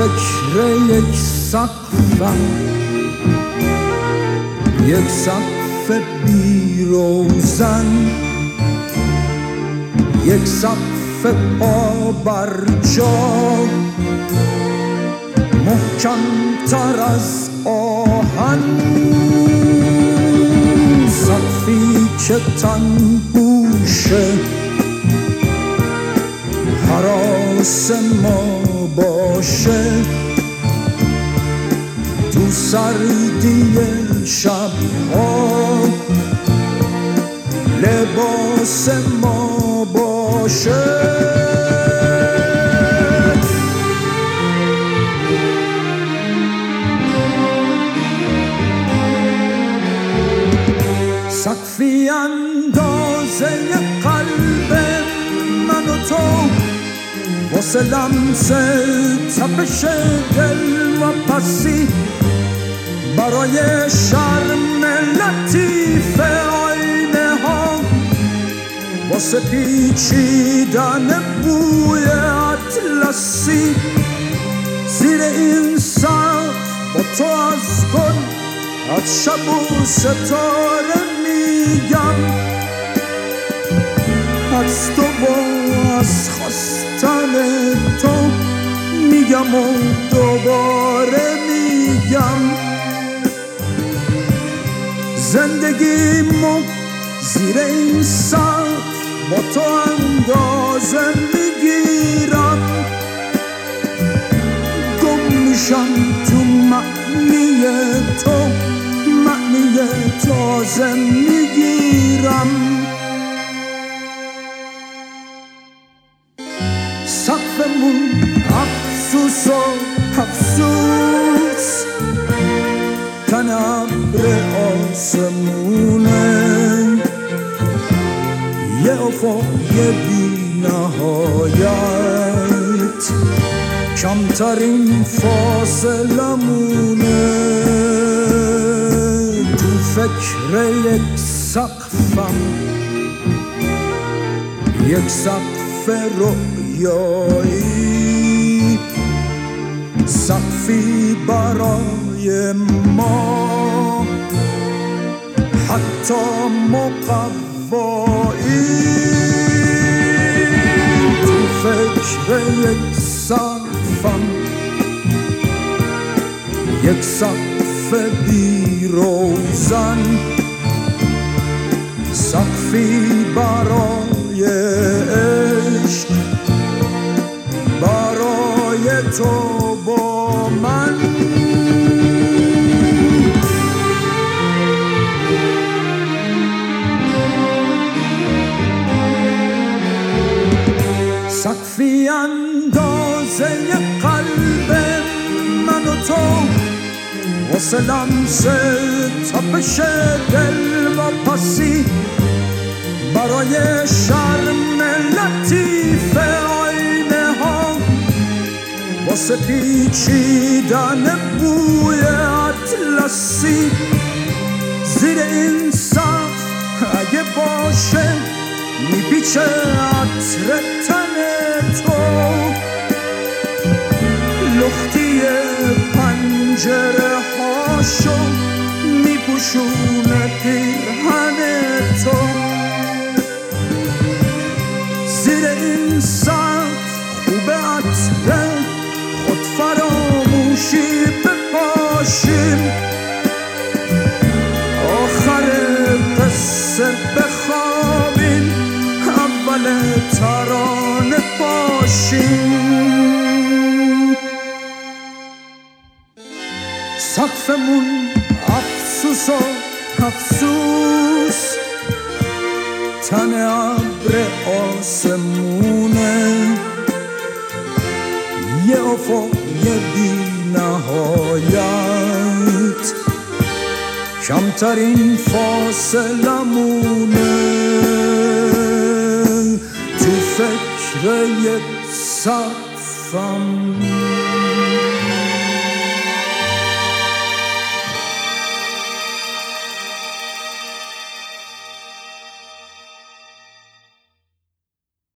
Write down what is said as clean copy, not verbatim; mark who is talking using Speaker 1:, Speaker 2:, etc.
Speaker 1: فکر یک سقفم، یک سقف بی روزن، یک سقف پا بر جا، محکم تر از آهن، سقفی که تن پوشه هراس ما باشه، تو سردی شبها لباس ما باشه. سقفی اندازه قلب من و تو، واسه لمس تپش دل و پسی، برای شرم لطیف آینه ها، واسه پیچیدن بوی اطلسی، زیر این سقف با تو از گل، از شب و ستاره میگم، از تو و از خواستن تو میگم و دوباره میگم، زندگیمو زیر این سقف با تو اندازه میگیرم، گم میشم تو معنی تو، معنی تازه میگیرم. سقفمون افسوس و افسوس، تن ابر آسمونه، یه افق بی نهایت، کمترین فاصله مونه، تو فکر یک سقفم، یک سقف رویایی، سقفی برای ما حتی مقوایی، تو فکر یک سقفم، یک سقف بی روزن، سقفی برای عشق، برای تو با من. سقفی اندازه قلب من و تو، واسه لمس تپش دل و پسی، برای شرم لطیف آینه ها، واسه پیچیدن بوی اطلسی، زیر این سقف اگه باشه میپیچه عطر تن تو، لختی پنجره هاشو میپوشونه پیرهن تو، زیر این سقف خوب عطر خود فراموشی بپاشیم، آخر قصه بخوابیم، اول ترانه باشیم. سقفمون افسوس و افسوس، تن ابر آسمونه، یه افق بی نهایت، کمترین فاصله مونه، تو فکر یک سقفم.